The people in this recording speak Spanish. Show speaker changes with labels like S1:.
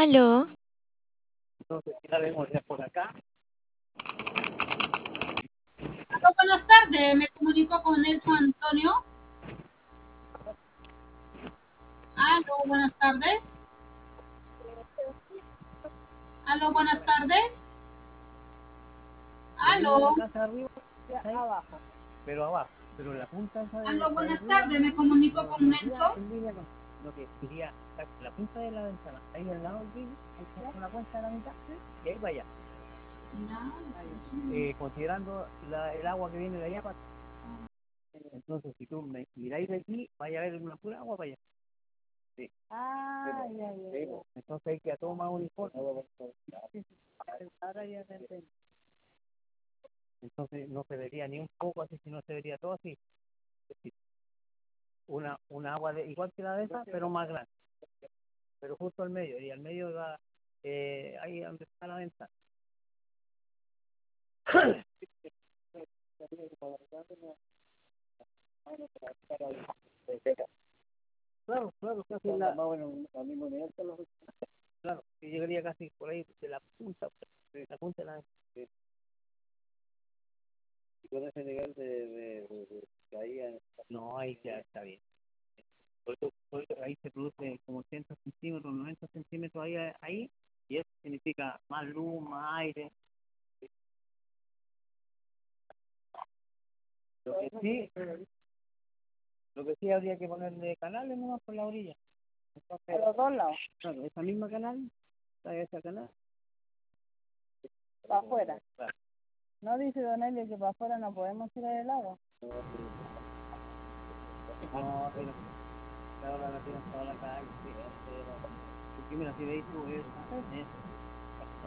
S1: Aló,
S2: Entonces, si la vemos ya por acá.
S3: Aló, buenas tardes, me comunico con Nelson Antonio. Aló, buenas tardes. Aló, buenas tardes.
S2: Venimos de la
S3: Aló,
S2: casa arriba, abajo. Pero abajo. Pero la punta esa
S3: aló,
S2: de
S3: buenas
S2: arriba
S3: tardes, me comunico
S2: no,
S3: con
S2: no iría
S3: Nelson.
S2: en línea con lo que iría la punta de la ventana. Ahí al lado del vidrio, ahí está con la cuenta de la mitad, y ahí vaya.
S3: Ya,
S2: Considerando el agua que viene de allá para. Entonces, si tú me miráis de aquí, vaya a ver una pura agua para allá. Sí.
S4: Ah, ya.
S2: Entonces hay que tomar un uniforme. Entonces no se vería ni un poco así, sino se vería todo así. Es decir, una agua igual que la de esa, pero más grande. Pero justo al medio, y al medio va ahí donde está la ventana. Claro, claro, casi claro, que llegaría casi por ahí de la punta de la y con ese nivel de caída. No, ahí ya está bien. Ahí se produce como 80 centímetros, 90 centímetros ahí, y eso significa más luz, más aire. Lo que sí, lo que sí habría que ponerle canales nomás por la orilla.
S4: A
S2: Entonces,
S4: los dos lados,
S2: claro, esa misma canal, esa canal.
S4: para afuera.
S2: Claro.
S4: ¿No dice Don Elio que para afuera no podemos tirar el agua?
S2: No, pero ahora la tiran toda la calle. Sí, porque mira, si veis tú, es